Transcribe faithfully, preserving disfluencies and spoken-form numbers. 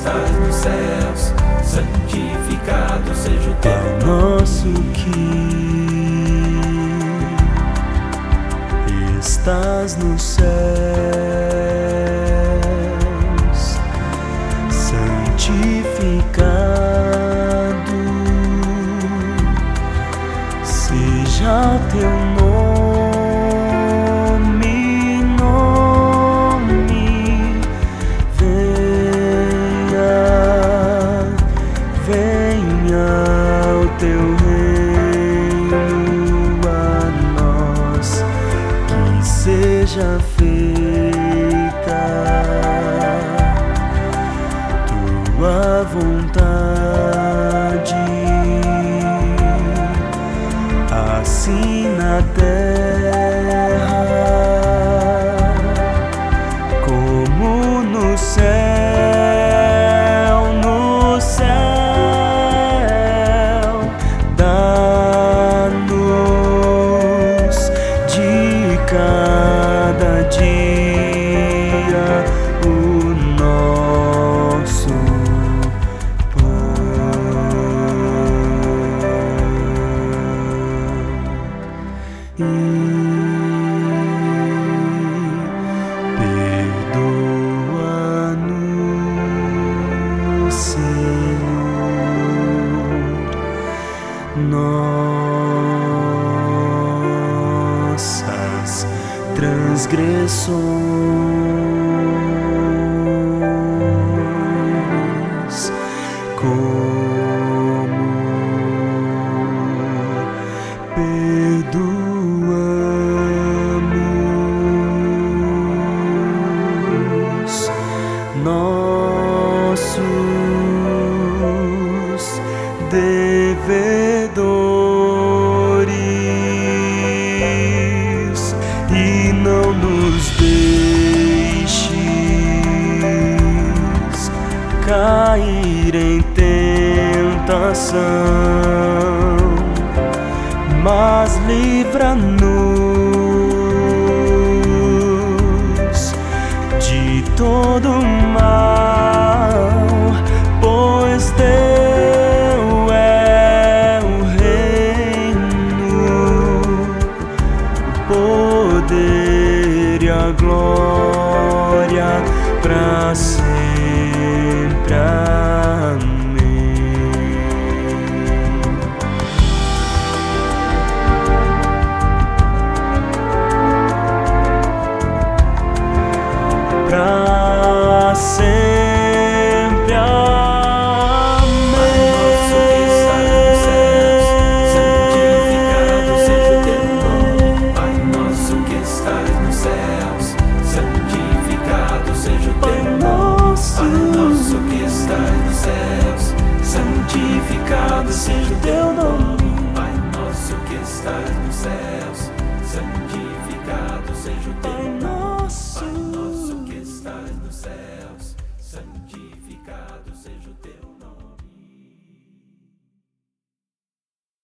estás nos céus, santificado seja o teu Pai nome. nosso que estás nos céus, santificado seja teu nome, nome, venha, venha o teu reino a nós, que seja feita tua vontade, assim na terra como no céu, no céu. Dá-nos de cada dia o nosso e perdoa-nos, Senhor, nossas transgressões, como perdoamos nossos devedores, e não nos deixes cair em tentação, mas livra-nos de todo mal, pois teu é o reino, o poder e a glória para sempre. Amém. Pra sempre, amém. Pai nosso que estás nos céus, santificado seja o teu nome. Pai nosso que estás nos céus, santificado seja o teu nome. Pai nosso que estás nos céus, santificado seja o teu nome. Pai nosso que estás nos céus, santificado seja o teu nome.